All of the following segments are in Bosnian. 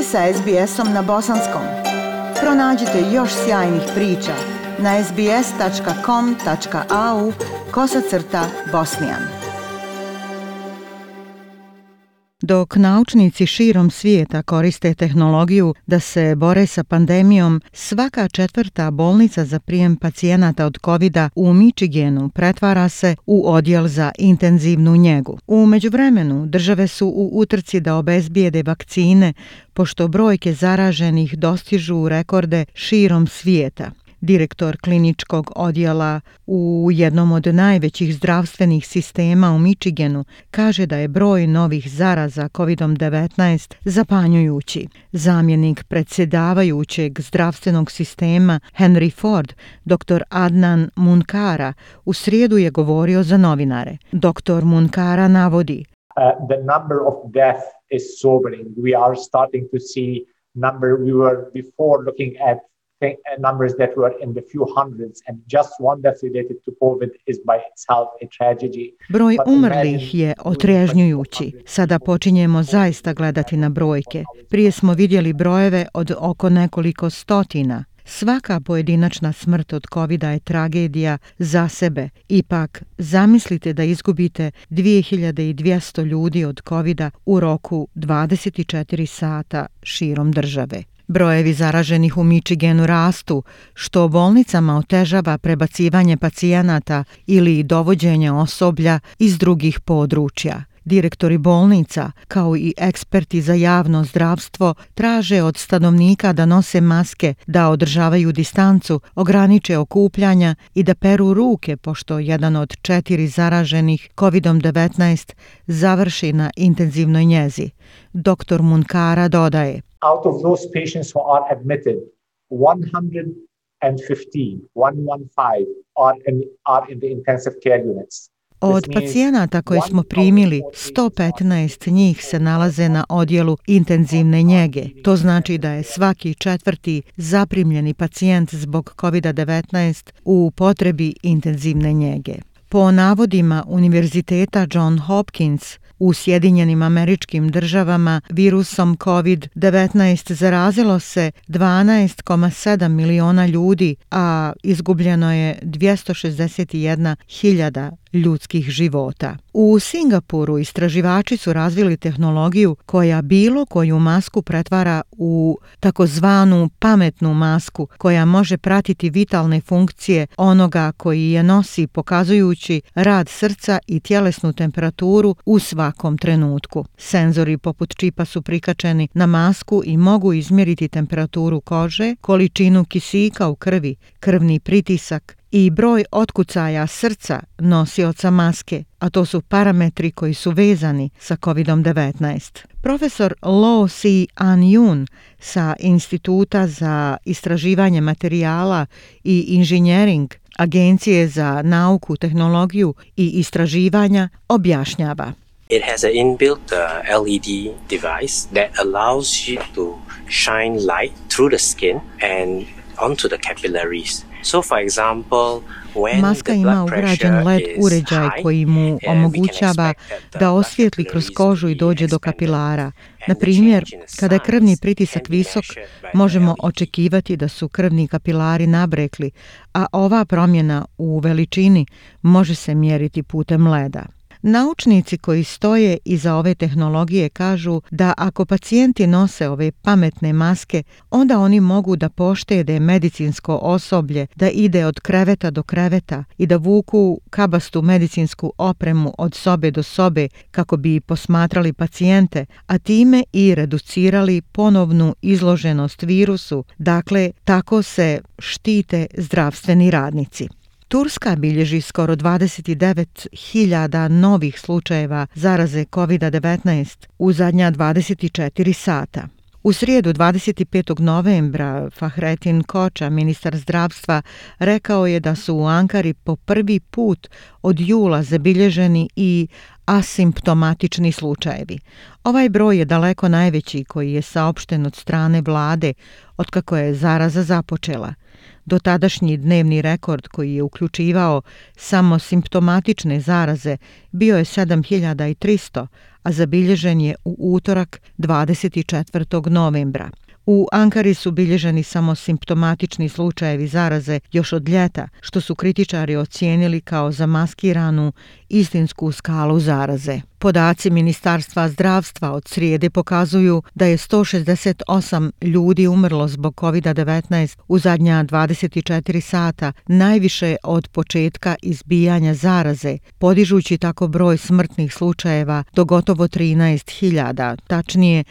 ste sa SBS-om na bosanskom. Pronađite još sjajnih priča na sbs.com.au/bosnijan. Dok naučnici širom svijeta koriste tehnologiju da se bore sa pandemijom, svaka četvrta bolnica za prijem pacijenata od COVID-a u Michiganu pretvara se u odjel za intenzivnu njegu. U međuvremenu države su u utrci da obezbijede vakcine, pošto brojke zaraženih dostižu rekorde širom svijeta. Direktor kliničkog odjela u jednom od najvećih zdravstvenih sistema u Michiganu kaže da je broj novih zaraza COVID-19 zapanjujući. Zamjenik predsjedavajućeg zdravstvenog sistema Henry Ford, dr. Adnan Munkara, u srijedu je govorio za novinare. Dr. Munkara navodi: The number of death is sobering. We are starting to see we were before looking at numbers that were in the few hundreds, and just one death related to COVID is by itself a tragedy. Broj umrlih je otrežnjujući. Sada počinjemo zaista gledati na brojke. Prije smo vidjeli brojeve od oko nekoliko stotina. Svaka pojedinačna smrt od COVID-a je tragedija za sebe. Ipak, zamislite da izgubite 2200 ljudi od COVID-a u roku 24 sata širom države. Brojevi zaraženih u Michiganu rastu, što bolnicama otežava prebacivanje pacijenata ili dovođenje osoblja iz drugih područja. Direktori bolnica, kao i eksperti za javno zdravstvo, traže od stanovnika da nose maske, da održavaju distancu, ograniče okupljanja i da peru ruke, pošto jedan od 4 zaraženih COVID-19 završi na intenzivnoj njezi. Dr. Munkara dodaje: Out of those patients who are admitted, 115 are in the intensive care units. Od pacijenata koje smo primili, 115 njih se nalaze na odjelu intenzivne njege. To znači da je svaki četvrti zaprimljeni pacijent zbog COVID-19 u potrebi intenzivne njege. Po navodima Univerziteta John Hopkins, u Sjedinjenim Američkim Državama virusom COVID-19 zarazilo se 12,7 miliona ljudi, a izgubljeno je 261.000 ljudskih života. U Singapuru istraživači su razvili tehnologiju koja bilo koju masku pretvara u takozvanu pametnu masku koja može pratiti vitalne funkcije onoga koji je nosi, pokazujući rad srca i tjelesnu temperaturu u svakom trenutku. Senzori poput čipa su prikačeni na masku i mogu izmjeriti temperaturu kože, količinu kisika u krvi, krvni pritisak i broj otkucaja srca nosioca maske, a to su parametri koji su vezani sa COVID-19. Profesor Lo Si-an-yun sa Instituta za istraživanje materijala i inženjering Agencije za nauku, tehnologiju i istraživanja objašnjava: It has an inbuilt LED device that allows you to shine light through the skin and onto the capillaries. So, for example, maska ima ugrađen LED uređaj koji mu omogućava da osvijetli kroz kožu i dođe do kapilara. Na primjer, kada je krvni pritisak visok, možemo očekivati da su krvni kapilari nabrekli, a ova promjena u veličini može se mjeriti putem leda. Naučnici koji stoje iza ove tehnologije kažu da ako pacijenti nose ove pametne maske, onda oni mogu da poštede medicinsko osoblje, da ide od kreveta do kreveta i da vuku kabastu medicinsku opremu od sobe do sobe kako bi posmatrali pacijente, a time i reducirali ponovnu izloženost virusu. Dakle, tako se štite zdravstveni radnici. Turska bilježi skoro 29.000 novih slučajeva zaraze COVID-19 u zadnja 24 sata. U srijedu 25. novembra Fahrettin Koča, ministar zdravstva, rekao je da su u Ankari po prvi put od jula zabilježeni i asimptomatični slučajevi. Ovaj broj je daleko najveći koji je saopšten od strane vlade otkako je zaraza započela. Dotadašnji dnevni rekord koji je uključivao samo simptomatične zaraze bio je 7300, a zabilježen je u utorak 24. novembra. U Ankari su bilježeni samo simptomatični slučajevi zaraze još od ljeta, što su kritičari ocijenili kao zamaskiranu istinsku skalu zaraze. Podaci Ministarstva zdravstva od srijede pokazuju da je 168 ljudi umrlo zbog COVID-19 u zadnja 24 sata, najviše od početka izbijanja zaraze, podižući tako broj smrtnih slučajeva do gotovo 13.000, tačnije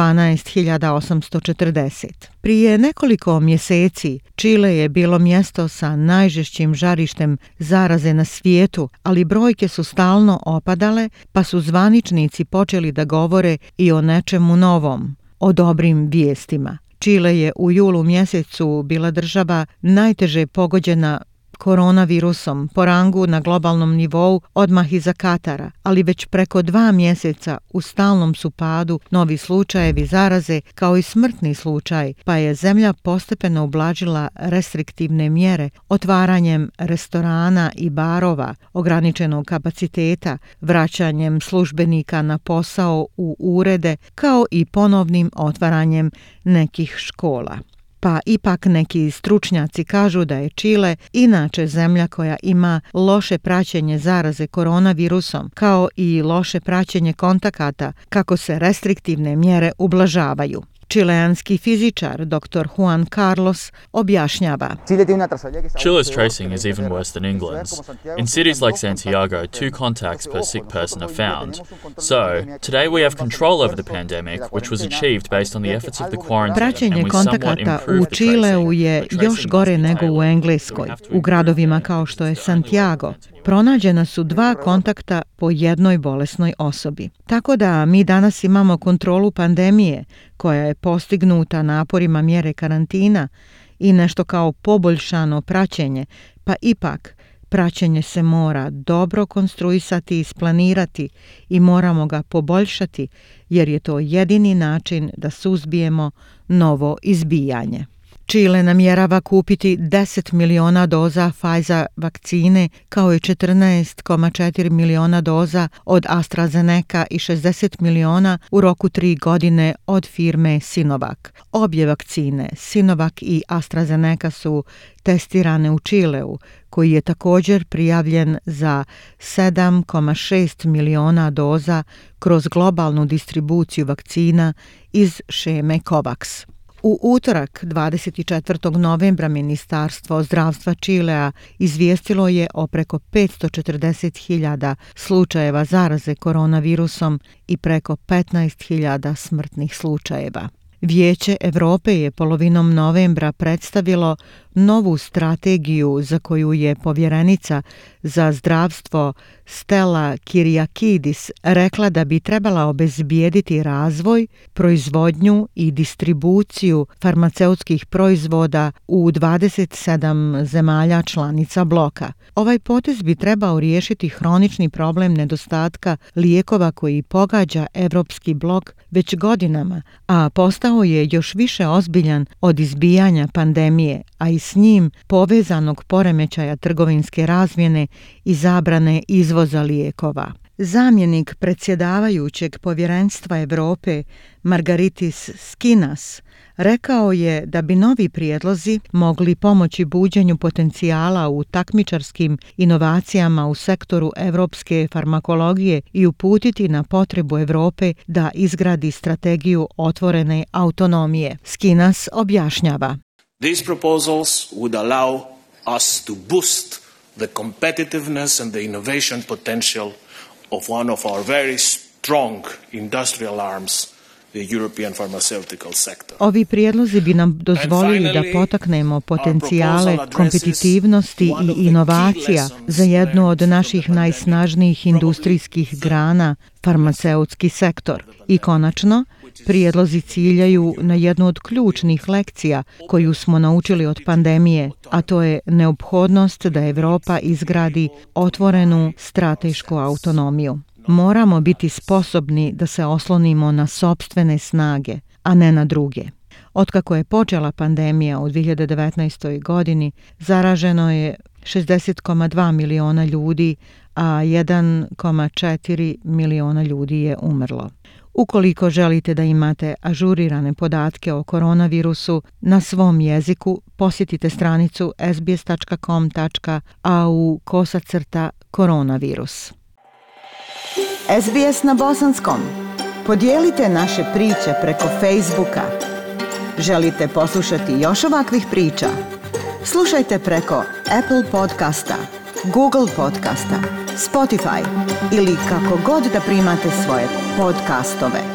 12.840. Prije nekoliko mjeseci Čile je bilo mjesto sa najžešćim žarištem zaraze na svijetu, ali brojke su stalno opadale, pa su zvaničnici počeli da govore i o nečemu novom, o dobrim vijestima. Čile je u julu mjesecu bila država najteže pogođena koronavirusom po rangu na globalnom nivou odmah iza Katara, ali već preko 2 mjeseca u stalnom su padu novi slučajevi zaraze kao i smrtni slučaj, pa je zemlja postepeno ublažila restriktivne mjere otvaranjem restorana i barova, ograničenog kapaciteta, vraćanjem službenika na posao u urede, kao i ponovnim otvaranjem nekih škola. Pa ipak neki stručnjaci kažu da je Čile inače zemlja koja ima loše praćenje zaraze koronavirusom, kao i loše praćenje kontakata kako se restriktivne mjere ublažavaju. Čileanski fizičar dr. Juan Carlos objašnjava. Chile's tracing is even worse than England's. In cities like Santiago, 2 contacts per sick person are found. So, today we have control over the pandemic, which was achieved based on the efforts of the quarantine. Praćenje kontakata u Čileu je još gore nego u Engleskoj. U gradovima kao što je Santiago pronađena su 2 kontakta po jednoj bolesnoj osobi. Tako da mi danas imamo kontrolu pandemije koja je postignuta naporima mjere karantina i nešto kao poboljšano praćenje, pa ipak praćenje se mora dobro konstruisati i isplanirati i moramo ga poboljšati jer je to jedini način da suzbijemo novo izbijanje. Čile namjerava kupiti 10 miliona doza Pfizer vakcine kao i 14,4 miliona doza od AstraZeneca i 60 miliona u roku 3 godine od firme Sinovac. Obje vakcine, Sinovac i AstraZeneca, su testirane u Čileu, koji je također prijavljen za 7,6 miliona doza kroz globalnu distribuciju vakcina iz šeme COVAX. U utorak 24. novembra Ministarstvo zdravstva Čilea izvijestilo je o preko 540.000 slučajeva zaraze koronavirusom i preko 15.000 smrtnih slučajeva. Vijeće Europe je polovinom novembra predstavilo novu strategiju za koju je povjerenica za zdravstvo Stella Kyriakidis rekla da bi trebala obezbijediti razvoj, proizvodnju i distribuciju farmaceutskih proizvoda u 27 zemalja članica bloka. Ovaj potez bi trebao riješiti hronični problem nedostatka lijekova koji pogađa Evropski blok već godinama, a postao je još više ozbiljan od izbijanja pandemije, a i s njim povezanog poremećaja trgovinske razmjene i zabrane izvoza lijekova. Zamjenik predsjedavajućeg povjerenstva Europe Margaritis Skinas rekao je da bi novi prijedlozi mogli pomoći buđenju potencijala u takmičarskim inovacijama u sektoru europske farmakologije i uputiti na potrebu Europe da izgradi strategiju otvorene autonomije. Skinas objašnjava. These proposals would allow us to boost the competitiveness and the innovation potential of one of our very strong industrial arms, the European pharmaceutical sector. Ovi prijedlozi bi nam dozvolili da potaknemo potencijale kompetitivnosti i inovacija za jednu od naših najsnažnijih industrijskih grana, farmaceutski sektor. I konačno, prijedlozi ciljaju na jednu od ključnih lekcija koju smo naučili od pandemije, a to je neophodnost da Europa izgradi otvorenu stratešku autonomiju. moramo biti sposobni da se oslonimo na sopstvene snage, a ne na druge. Otkako je počela pandemija u 2019. godini, zaraženo je 60,2 miliona ljudi, a 1,4 miliona ljudi je umrlo. Ukoliko želite da imate ažurirane podatke o koronavirusu na svom jeziku, posjetite stranicu sbs.com.au/koronavirus. SBS na bosanskom. Podijelite naše priče preko Facebooka. Želite poslušati još ovakvih priča? Slušajte preko Apple podcasta, Google podcasta, Spotify ili kako god da primate svoje podcastove.